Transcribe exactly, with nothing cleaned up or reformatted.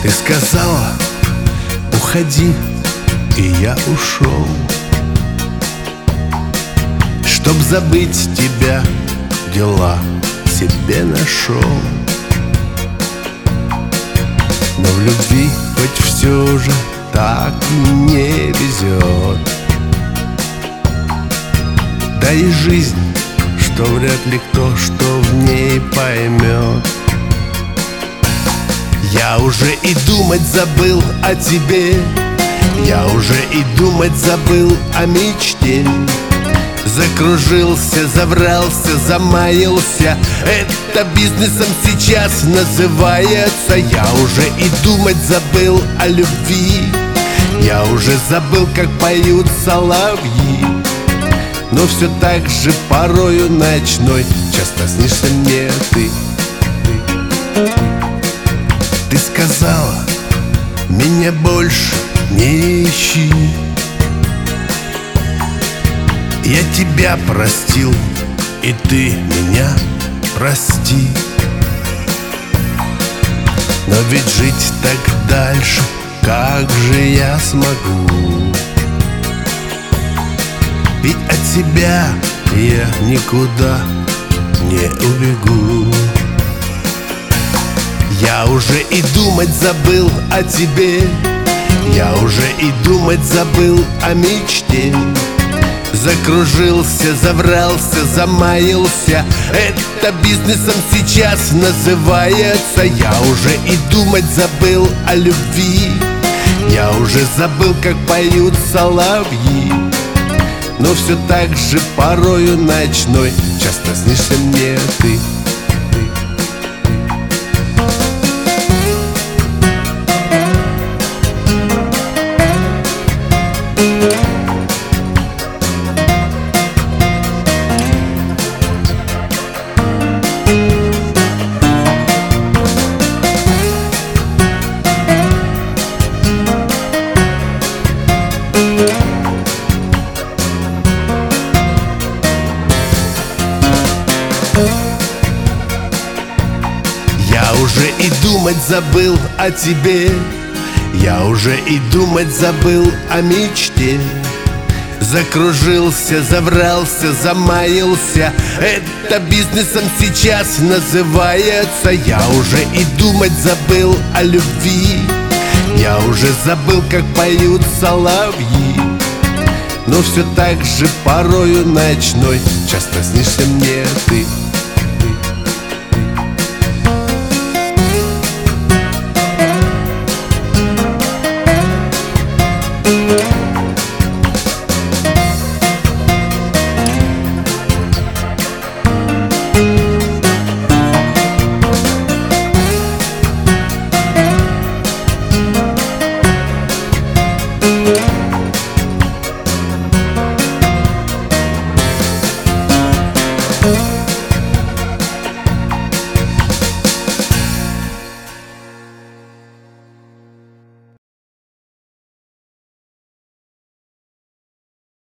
Ты сказала: уходи, и я ушел. Чтоб забыть тебя, дела себе нашел. Но в любви хоть все же так не везет. Да и жизнь, что вряд ли кто что в ней поймет. Я уже и думать забыл о тебе, я уже и думать забыл о мечте. Закружился, заврался, замаялся. Это бизнесом сейчас называется. Я уже и думать забыл о любви. Я уже забыл, как поют соловьи. Но все так же порою ночной часто снишься мне ты. Ты сказала: меня больше не ищи. Я тебя простил, и ты меня прости. Но ведь жить так дальше, как же я смогу? Ведь от тебя я никуда не убегу. Я уже и думать забыл о тебе, я уже и думать забыл о мечте. Закружился, заврался, замаялся. Это бизнесом сейчас называется. Я уже и думать забыл о любви. Я уже забыл, как поют соловьи. Но все так же порою ночной часто снишься мне ты. Я уже и думать забыл о тебе, я уже и думать забыл о мечте. Закружился, заврался, замаялся. Это бизнесом сейчас называется. Я уже и думать забыл о любви. Я уже забыл, как поют соловьи. Но все так же порою ночной часто снишься мне ты.